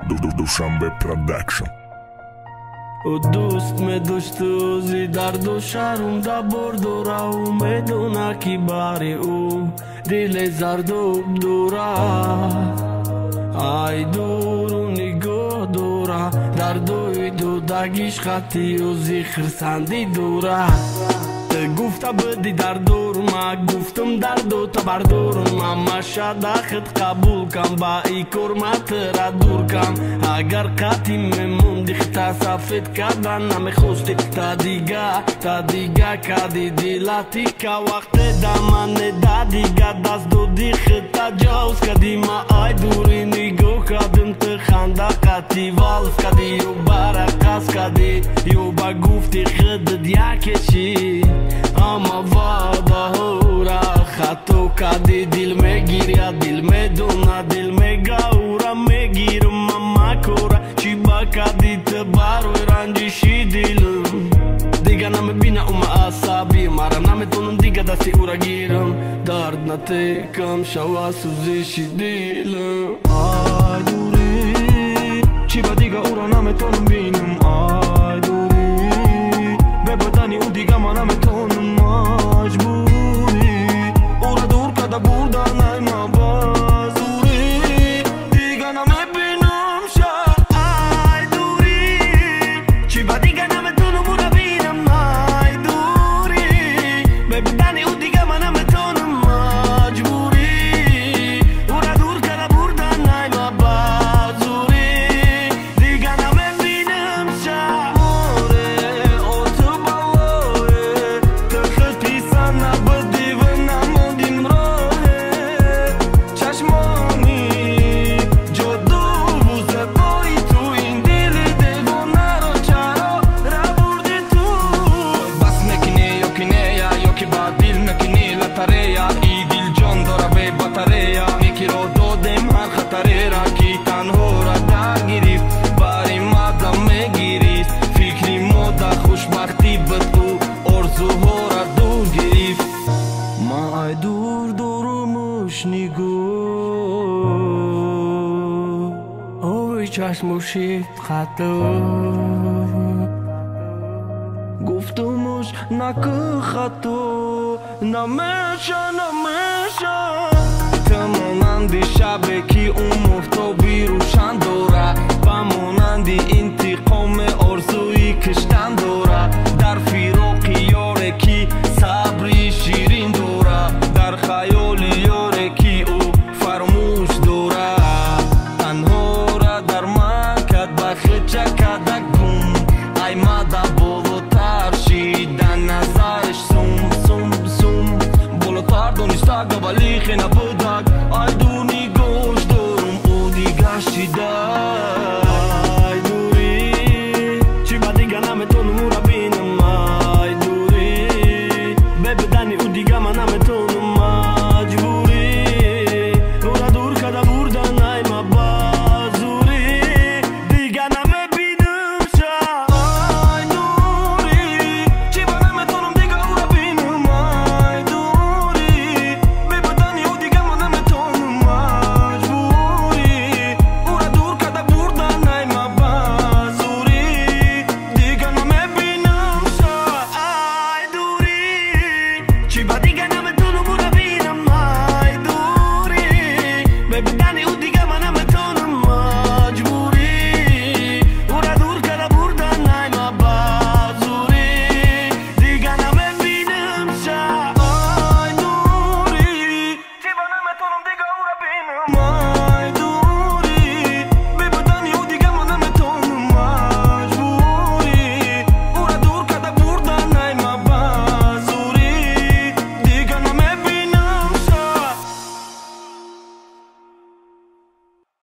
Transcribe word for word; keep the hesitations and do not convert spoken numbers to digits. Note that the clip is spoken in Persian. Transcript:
Dushanbe Production. او دوست می‌داشت روزی درد و شرم دا برد و را و میدونه که بار او دل زرد و دوره ای دور و نگاه دوره درد و دودگیش خطی و زیخر سندی دوره گفته بودی در دور ما گفتم در دو تا بردور ما مشهد خط قبول کم با ای کرمت را دور کم اگر قطعی میموندی خطا سفید کردن نمیخواستی تا دیگه تا دیگه کدی دیلاتی که وقت دامن دا دیگه دست دودی خطا جاوز کدی ما ای دوری نگو کدم تو خنده قطعی والف کدی یو برقص کدی یو با گفتی خدد یکشی اما وادا هورا خطو کدی دل میگیری دل میدونه دل میگاورا میگیرم ماما کورا چی با کدی تباروی رنجشی دلم دیگه نمیبینه اوم عصبی مرا نمیتونم دیگه دستی او را گیرم درد نتکم شوا سوزشی دلم آی دوری چی با دیگه او را نمیتونم بینم آی دوری به بدنی او دیگه ما نمیتونم مجبوری او را دور کده بردن ای ما بازوری دیگه نمیبینم شد آی دوری چی با دیگه نمیتونم او را بینم آی دوری به بدنی او دیگه ما نمیتونم مجبوری او را دور کده بردن ای ما بازوری دیگه نمیبینم شد موره او تو بالوه تخت پیسان نبودی و نموندیم راه چشمانی جدو بوزه بایی تو این دل دیوانه رو چرا را بردی تو بس نکنی یا کنه یا یا که با دل نکنی لطره یا ای دل جان داره به بطره یا یکی رو دادم هر خطره را کی تنها را در گریف باری مادم میگیریست فکری مودا خوشبختی به تو ارزوها را دور گریف ما ای دور دورمش نگو اوی چشم شیفت خطو گفتمش نکه خطو نمیشه نمیشه تمانندی شبه که اون مفتابی روشن دوره بمانندی انتقام آرزوی کشتن دوره در فراق یاره که صبری شیرین دوره در خیال یاره که او فرموش دوره تنها را در مکت بخی چکدک گم ای مده بالاتر شیدن نظرش سوم سوم سوم بالاتر دانسته گبالی خیلی نبودک ای دونی گوش دارم او دیگه شیده